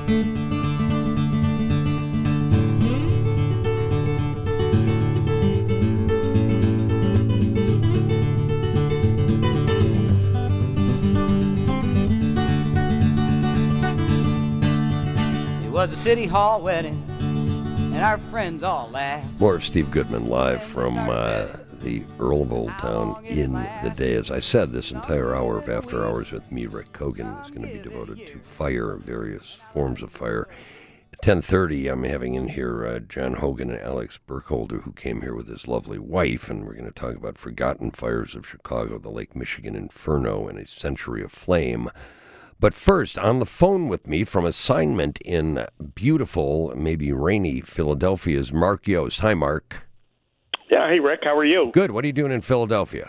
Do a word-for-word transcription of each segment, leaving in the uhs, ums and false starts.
It was a city hall wedding, and our friends all laughed. More of Steve Goodman live from uh, the Earl of Old Town in the day. As I said, this entire hour of After Hours with me, Rick Kogan, is going to be devoted to fire, various forms of fire. At ten thirty, I'm having in here uh, John Hogan and Alex Burkholder, who came here with his lovely wife, and we're going to talk about Forgotten Fires of Chicago, the Lake Michigan Inferno, and a Century of Flame. But first, on the phone with me from assignment in beautiful, maybe rainy Philadelphia is Mark Yost. Hi, Mark. Yeah, hey, Rick. How are you? Good. What are you doing in Philadelphia?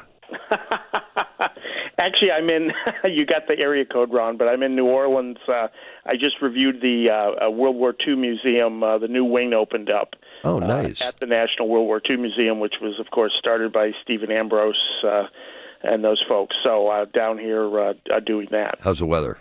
Actually, I'm in, you got the area code wrong, but I'm in New Orleans. Uh, I just reviewed the uh, uh, World War Two Museum. Uh, the new wing opened up. Oh, nice. Uh, at the National World War Two Museum, which was, of course, started by Stephen Ambrose uh, and those folks. So uh, down here uh, uh, doing that. How's the weather?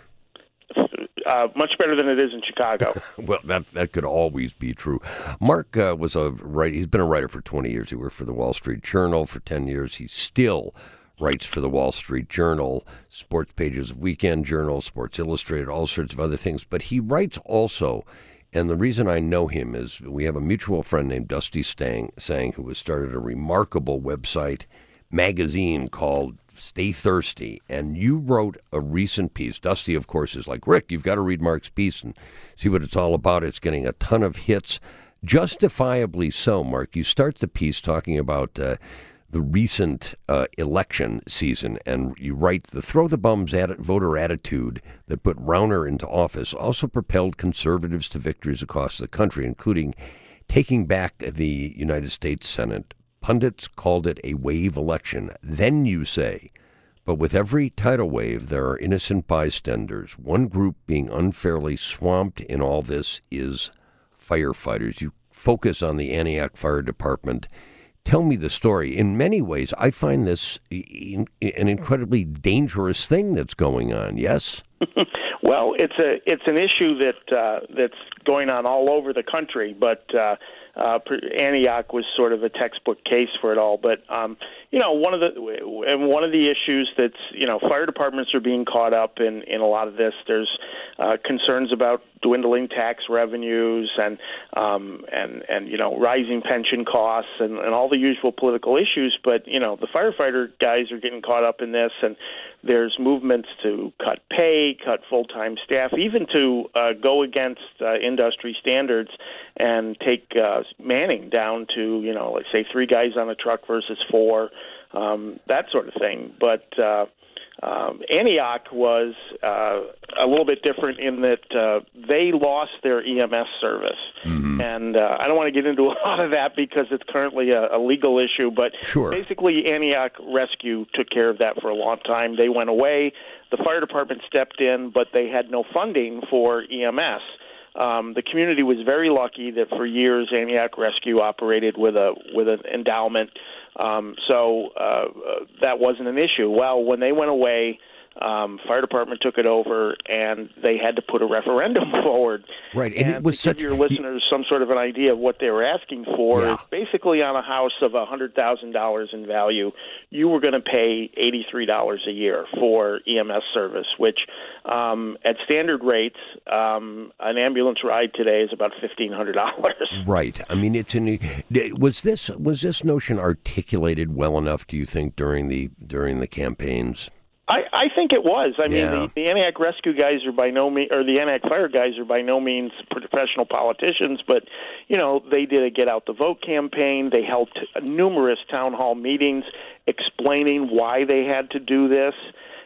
Uh, much better than it is in Chicago. Well, that that could always be true. Mark uh, was a writer. He's been a writer for twenty years. He worked for the Wall Street Journal for ten years. He still writes for the Wall Street Journal, sports pages of Weekend Journal, Sports Illustrated, all sorts of other things. But he writes also, and the reason I know him is we have a mutual friend named Dusty Stang, Sang, who has started a remarkable website, magazine called Stay Thirsty, and you wrote a recent piece. Dusty, of course, is like, Rick, you've got to read Mark's piece and see what it's all about. It's getting a ton of hits, justifiably so. Mark, you start the piece talking about uh, the recent uh, election season, and you write, the throw the bums at it voter attitude that put Rauner into office also propelled conservatives to victories across the country, including taking back the United States Senate. Pundits called it a wave election. Then you say, but with every tidal wave, there are innocent bystanders. One group being unfairly swamped in all this is firefighters. You focus on the Antioch Fire Department. Tell me the story. In many ways, I find this an incredibly dangerous thing that's going on, yes? Well, it's a it's an issue that uh, that's going on all over the country, but uh, uh, Antioch was sort of a textbook case for it all. But um, you know, one of the and one of the issues that's you know, fire departments are being caught up in, in a lot of this. There's uh, concerns about dwindling tax revenues and um, and and you know, rising pension costs and, and all the usual political issues. But you know, the firefighter guys are getting caught up in this, and there's movements to cut pay, cut full-time staff, even to uh, go against uh, industry standards and take uh, manning down to, you know, let's say three guys on a truck versus four, um, that sort of thing. But uh, um, Antioch was uh, a little bit different in that uh, they lost their E M S service. Mm-hmm. And uh, I don't want to get into a lot of that because it's currently a, a legal issue, but sure. Basically Antioch Rescue took care of that for a long time. They went away. The fire department stepped in, but they had no funding for E M S. Um, the community was very lucky that for years Antioch Rescue operated with a with an endowment, um, so uh, uh, that wasn't an issue. Well, when they went away, um, fire department took it over, and they had to put a referendum forward. Right, and, and it was to such give your listeners some sort of an idea of what they were asking for. Yeah. Is basically on a house of a hundred thousand dollars in value, you were going to pay eighty-three dollars a year for E M S service, which um, at standard rates, um, an ambulance ride today is about fifteen hundred dollars. Right. I mean, it's an. Was this was this notion articulated well enough? Do you think during the during the campaigns? I, I think it was. I mean, Yeah. the, the Antioch Rescue guys are by no means, or the Antioch Fire guys are by no means professional politicians, but, you know, they did a Get Out the Vote campaign. They held t- numerous town hall meetings explaining why they had to do this,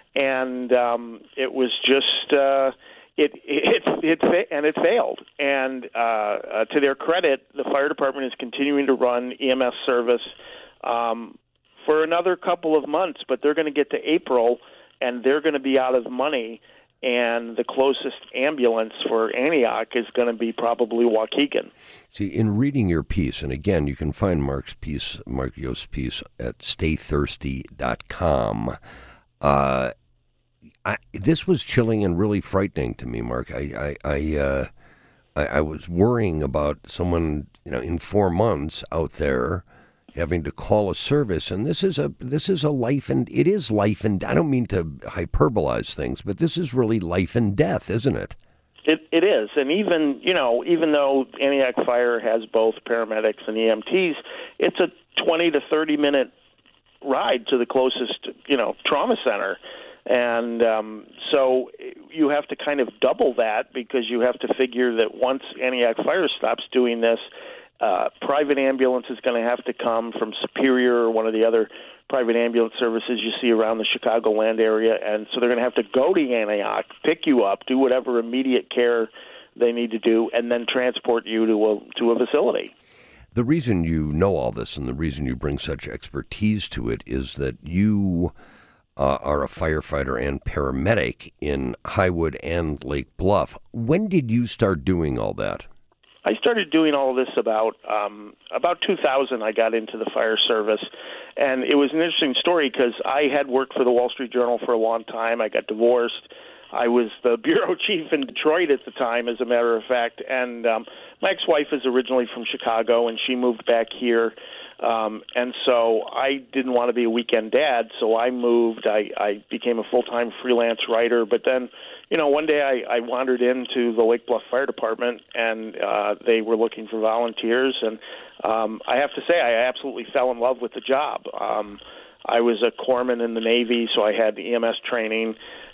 and um, it was just, uh, it, it, it, it, and it failed. And uh, uh, to their credit, the fire department is continuing to run E M S service um for another couple of months, but they're going to get to April, and they're going to be out of money, and the closest ambulance for Antioch is going to be probably Waukegan. See, in reading your piece, and again, you can find Mark's piece, Mark Yost's piece, at stay thirsty dot com. Uh, I, this was chilling and really frightening to me, Mark. I, I, I uh, I, I was worrying about someone, you know, in four months out there having to call a service, and this is a this is a life and it is life and I don't mean to hyperbolize things, but this is really life and death, isn't it? It it is, and even you know even though Antioch Fire has both paramedics and E M Ts, it's a twenty to thirty minute ride to the closest you know trauma center, and um, so you have to kind of double that because you have to figure that once Antioch Fire stops doing this, uh, private ambulance is going to have to come from Superior or one of the other private ambulance services you see around the Chicagoland area, and so they're going to have to go to Antioch, pick you up, do whatever immediate care they need to do, and then transport you to a to a facility. The reason you know all this and the reason you bring such expertise to it is that you uh, are a firefighter and paramedic in Highwood and Lake Bluff. When did you start doing all that? I started doing all of this about um, about two thousand. I got into the fire service, and it was an interesting story because I had worked for the Wall Street Journal for a long time. I got divorced. I was the bureau chief in Detroit at the time, as a matter of fact, and um, my ex-wife is originally from Chicago, and she moved back here. Um, and so I didn't want to be a weekend dad, so I moved. I, I became a full-time freelance writer. But then, you know, one day I, I wandered into the Lake Bluff Fire Department, and uh, they were looking for volunteers. And um, I have to say, I absolutely fell in love with the job. Um, I was a corpsman in the Navy, so I had E M S training,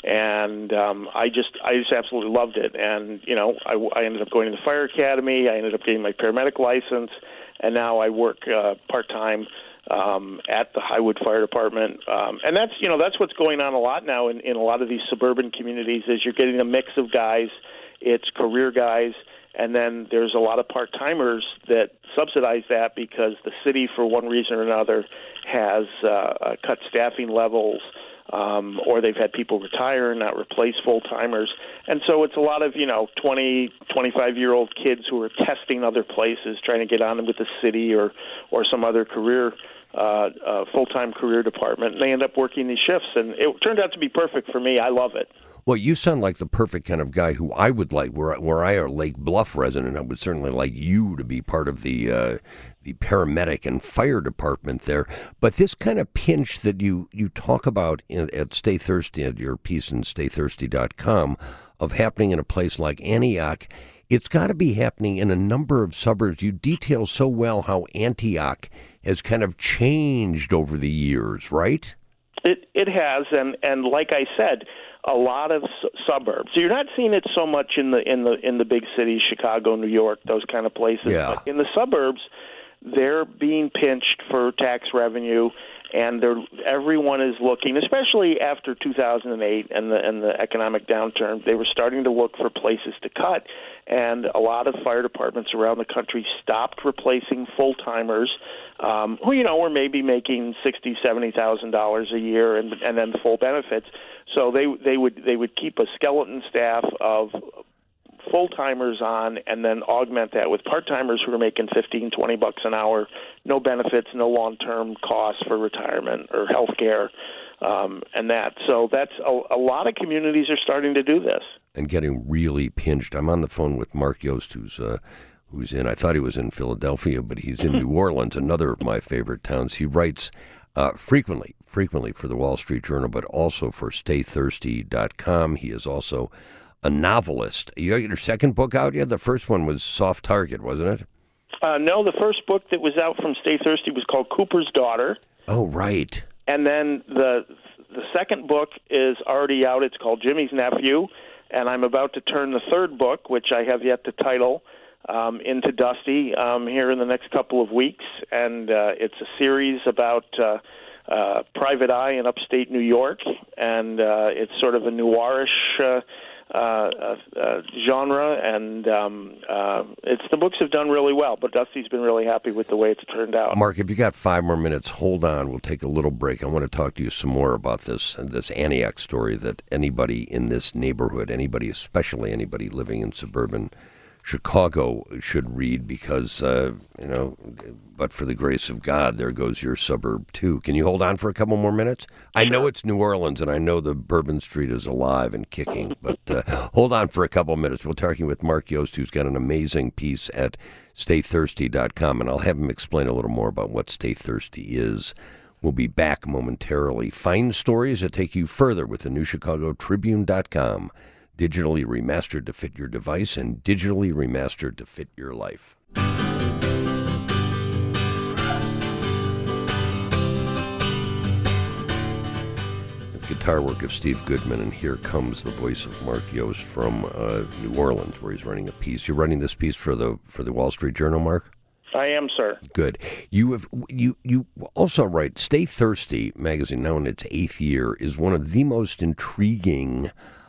and um, I just I just absolutely loved it. And, you know, I, I ended up going to the fire academy. I ended up getting my paramedic license. And now I work uh, part-time um, at the Highwood Fire Department. Um, and that's, you know, that's what's going on a lot now in, in a lot of these suburban communities is you're getting a mix of guys. It's career guys. And then there's a lot of part-timers that subsidize that because the city, for one reason or another, has uh, cut staffing levels, um, or they've had people retire and not replace full-timers. And so it's a lot of, you know, twenty, twenty-five-year-old kids who are testing other places, trying to get on with the city or, or some other career, uh, uh, full-time career department. And they end up working these shifts. And it turned out to be perfect for me. I love it. Well, you sound like the perfect kind of guy who I would like. Were, were I a Lake Bluff resident, I would certainly like you to be part of the uh, the paramedic and fire department there. But this kind of pinch that you, you talk about in, at Stay Thirsty, at your piece in stay thirsty dot com, of happening in a place like Antioch, it's got to be happening in a number of suburbs. You detail so well how Antioch has kind of changed over the years, right? It it has, and, and like I said, a lot of su- suburbs. So you're not seeing it so much in the in the in the big cities, Chicago, New York, those kind of places. Yeah. But in the suburbs, they're being pinched for tax revenue, and they're everyone is looking, especially after two thousand eight and the and the economic downturn. They were starting to look for places to cut, and a lot of fire departments around the country stopped replacing full timers, um, who you know were maybe making sixty, seventy thousand dollars a year, and and then full benefits. So they they would they would keep a skeleton staff of full-timers on and then augment that with part-timers who are making fifteen, twenty bucks an hour, no benefits, no long-term costs for retirement or health care, um, and that. So that's a, a lot of communities are starting to do this. And getting really pinched. I'm on the phone with Mark Yost, who's uh, who's in, I thought he was in Philadelphia, but he's in New Orleans, another of my favorite towns. He writes uh, frequently, frequently for the Wall Street Journal, but also for stay thirsty dot com. He is also a novelist. You got your second book out yet? The first one was Soft Target, wasn't it? Uh, no, the first book that was out from Stay Thirsty was called Cooper's Daughter. Oh, right. And then the the second book is already out. It's called Jimmy's Nephew. And I'm about to turn the third book, which I have yet to title, um, into Dusty um, here in the next couple of weeks. And uh, it's a series about uh, uh, Private Eye in upstate New York. And uh, it's sort of a noirish uh Uh, uh, uh, genre, and um, uh, it's the books have done really well, but Dusty's been really happy with the way it's turned out. Mark, if you got five more minutes, hold on. We'll take a little break. I want to talk to you some more about this this Antioch story that anybody in this neighborhood, anybody, especially anybody living in suburban Chicago should read because, uh, you know, but for the grace of God, there goes your suburb, too. Can you hold on for a couple more minutes? I know it's New Orleans, and I know the Bourbon Street is alive and kicking, but uh, hold on for a couple minutes. We're talking with Mark Yost, who's got an amazing piece at stay thirsty dot com, and I'll have him explain a little more about what Stay Thirsty is. We'll be back momentarily. Find stories that take you further with the new Chicago Tribune dot com. Digitally remastered to fit your device and digitally remastered to fit your life. The guitar work of Steve Goodman, and here comes the voice of Mark Yost from uh, New Orleans, where he's writing a piece. You're writing this piece for the for the Wall Street Journal, Mark? I am, sir. Good. You have you you also write Stay Thirsty magazine, now in its eighth year, is one of the most intriguing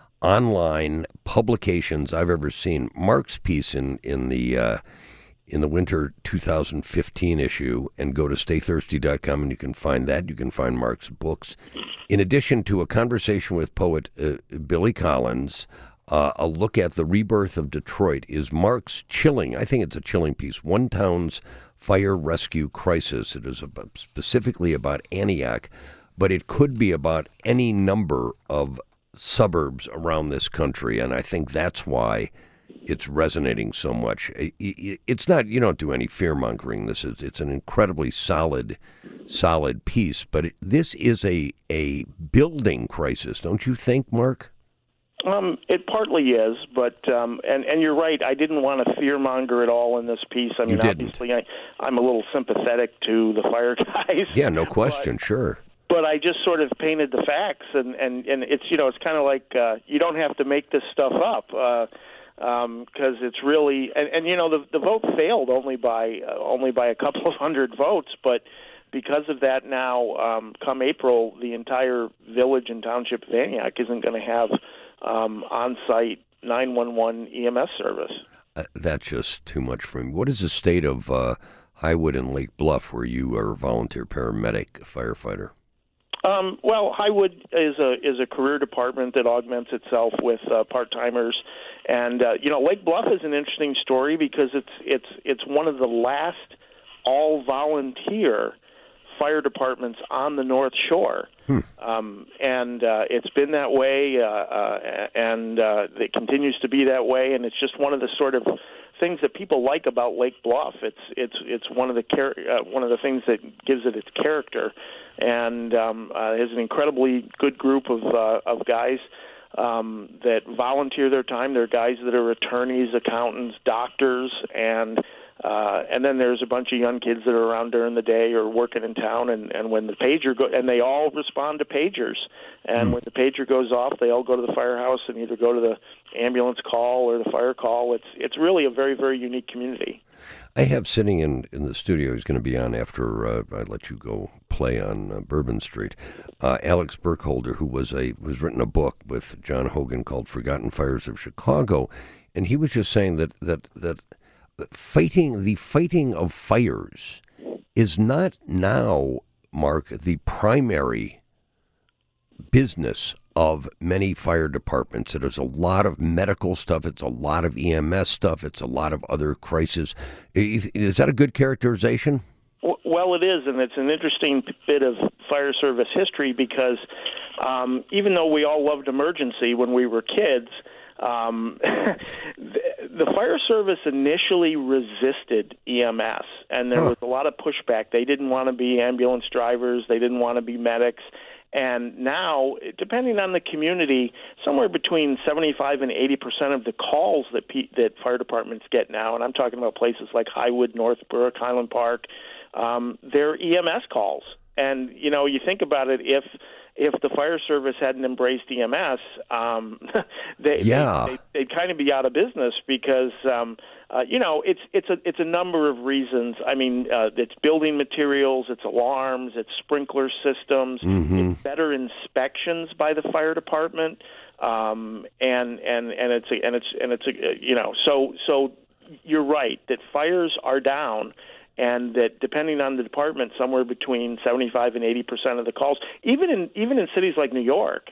online publications I've ever seen. Mark's piece in in the uh, in the winter two thousand fifteen issue, and go to stay thirsty dot com and you can find that. You can find Mark's books. In addition to a conversation with poet uh, Billy Collins, uh, a look at the rebirth of Detroit is Mark's chilling, I think it's a chilling piece, One Town's Fire Rescue Crisis. It is about, specifically about Antioch, but it could be about any number of suburbs around this country, and I think that's why it's resonating so much. It's not, you don't do any fear-mongering. This is, it's an incredibly solid, solid piece, but it, this is a a building crisis, don't you think, Mark? Um, it partly is, but um, and and you're right. I didn't want to fear-monger at all in this piece. I mean, obviously, I, I'm a little sympathetic to the fire guys. Yeah, no question, but, sure. But I just sort of painted the facts, and, and, and it's, you know, it's kind of like uh, you don't have to make this stuff up because uh, um, it's really, and, and you know, the the vote failed only by uh, only by a couple of hundred votes, but because of that now, um, come April, the entire village and township of Antioch isn't going to have um, on-site nine one one E M S service. Uh, that's just too much for me. What is the state of uh, Highwood and Lake Bluff, where you are a volunteer paramedic firefighter? Um, well, Highwood is a is a career department that augments itself with uh, part timers, and uh, you know, Lake Bluff is an interesting story because it's it's it's one of the last all volunteer fire departments on the North Shore, hmm. um, and uh, it's been that way, uh, uh, and uh, it continues to be that way, and it's just one of the sort of things that people like about Lake Bluff. It's it's it's one of the char- uh, one of the things that gives it its character, and um, uh, has an incredibly good group of uh, of guys um, that volunteer their time. They're guys that are attorneys, accountants, doctors, and uh, and then there's a bunch of young kids that are around during the day or working in town. And, and when the pager go, and they all respond to pagers. And when the pager goes off, they all go to the firehouse and either go to the ambulance call or the fire call. It's it's really a very, very unique community. I have sitting in, in the studio, he's going to be on after uh, I let you go play on uh, Bourbon Street, uh, Alex Burkholder, who was a who's written a book with John Hogan called Forgotten Fires of Chicago, and he was just saying that that that fighting the fighting of fires is not now, Mark, the primary business of many fire departments. There's a lot of medical stuff. It's a lot of E M S stuff. It's a lot of other crises. Is, is that a good characterization? Well, it is, and it's an interesting bit of fire service history because um, even though we all loved emergency when we were kids, um, the, the fire service initially resisted E M S, and there huh. was a lot of pushback. They didn't want to be ambulance drivers. They didn't want to be medics. And now, depending on the community, somewhere between seventy-five and eighty percent of the calls that P- that fire departments get now, and I'm talking about places like Highwood, Northbrook, Highland Park, um, they're E M S calls. And, you know, you think about it, if if the fire service hadn't embraced E M S, um, they, yeah. they, they, they'd kind of be out of business because, um, uh, you know, it's it's a it's a number of reasons. I mean, uh, it's building materials, it's alarms, it's sprinkler systems, mm-hmm. it's better inspections by the fire department, um, and and and it's a, and it's and it's a, you know, so so you're right that fires are down. And that depending on the department, somewhere between seventy-five and eighty percent of the calls, even in even in cities like New York,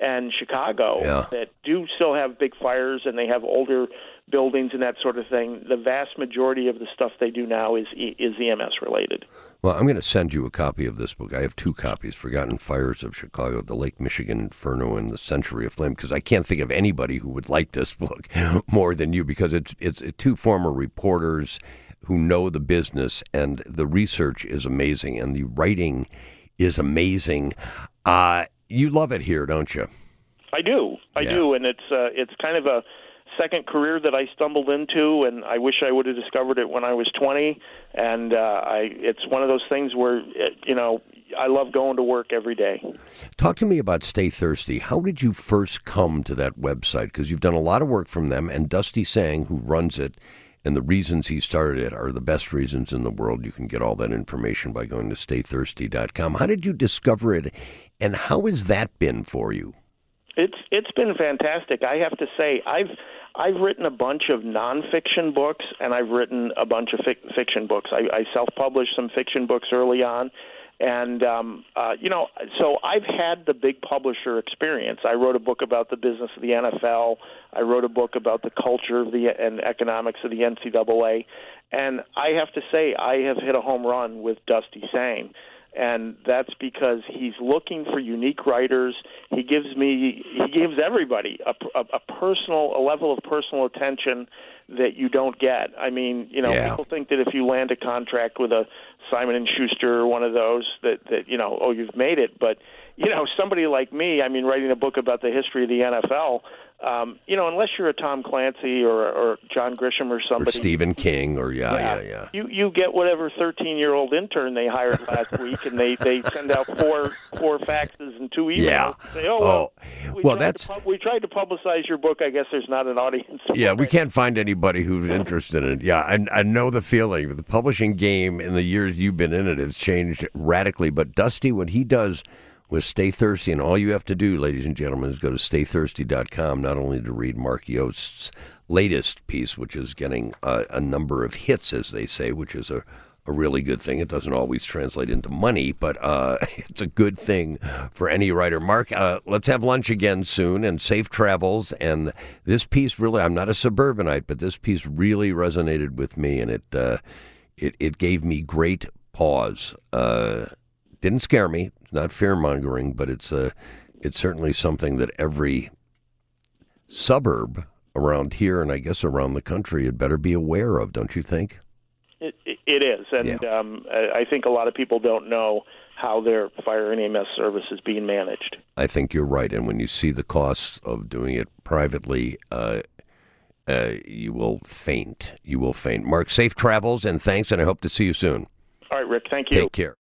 and Chicago yeah. that do still have big fires and they have older buildings and that sort of thing. The vast majority of the stuff they do now is is E M S related. Well, I'm going to send you a copy of this book. I have two copies, Forgotten Fires of Chicago, The Lake Michigan Inferno, and The Century of Flame, because I can't think of anybody who would like this book more than you, because it's it's two former reporters who know the business, and the research is amazing, and the writing is amazing. Uh, you love it here, don't you? I do. I Yeah. do, and it's uh, it's kind of a second career that I stumbled into, and I wish I would have discovered it when I was twenty. And uh, I, it's one of those things where, you know, I love going to work every day. Talk to me about Stay Thirsty. How did you first come to that website? Because you've done a lot of work from them, and Dusty Sang, who runs it, and the reasons he started it are the best reasons in the world. You can get all that information by going to stay thirsty dot com. How did you discover it, and how has that been for you? It's it's been fantastic. I have to say, I've I've written a bunch of nonfiction books, and I've written a bunch of fic- fiction books. I, I self-published some fiction books early on, and um, uh, you know, so I've had the big publisher experience. I wrote a book about the business of the N F L. I wrote a book about the culture of the and economics of the N C double A, and I have to say, I have hit a home run with Dusty Sang. And that's because he's looking for unique writers. He gives me, he gives everybody a, a, a personal, a level of personal attention that you don't get. I mean, you know, Yeah. people think that if you land a contract with a Simon and Schuster or one of those, that, that you know, oh, you've made it. But you know, somebody like me, I mean, writing a book about the history of the N F L. Um, you know, unless you're a Tom Clancy or, or John Grisham or somebody, Or Stephen King, or yeah, yeah, yeah. yeah. You you get whatever thirteen-year-old intern they hired last week, and they, they send out four four faxes and two emails. Yeah. Say, oh, well, Oh, we well, tried that's to pub- we tried to publicize your book. I guess there's not an audience. yeah. We can't find anybody who's interested in it. Yeah, I, I know the feeling. The publishing game in the years you've been in it has changed radically. But Dusty, what he does with Stay Thirsty, and all you have to do, ladies and gentlemen, is go to stay thirsty dot com, not only to read Mark Yost's latest piece, which is getting a, a number of hits, as they say, which is a, a really good thing. It doesn't always translate into money, but uh, it's a good thing for any writer. Mark, uh, let's have lunch again soon, and safe travels. And this piece really, I'm not a suburbanite, but this piece really resonated with me, and it uh, it, it gave me great pause. Uh, didn't scare me. Not fear-mongering, but it's a, it's certainly something that every suburb around here, and I guess around the country, had better be aware of, don't you think? It, it is, and Yeah. um, I think a lot of people don't know how their fire and E M S service is being managed. I think you're right, and when you see the costs of doing it privately, uh, uh, you will faint. You will faint. Mark, safe travels, and thanks, and I hope to see you soon. All right, Rick, thank you. Take care.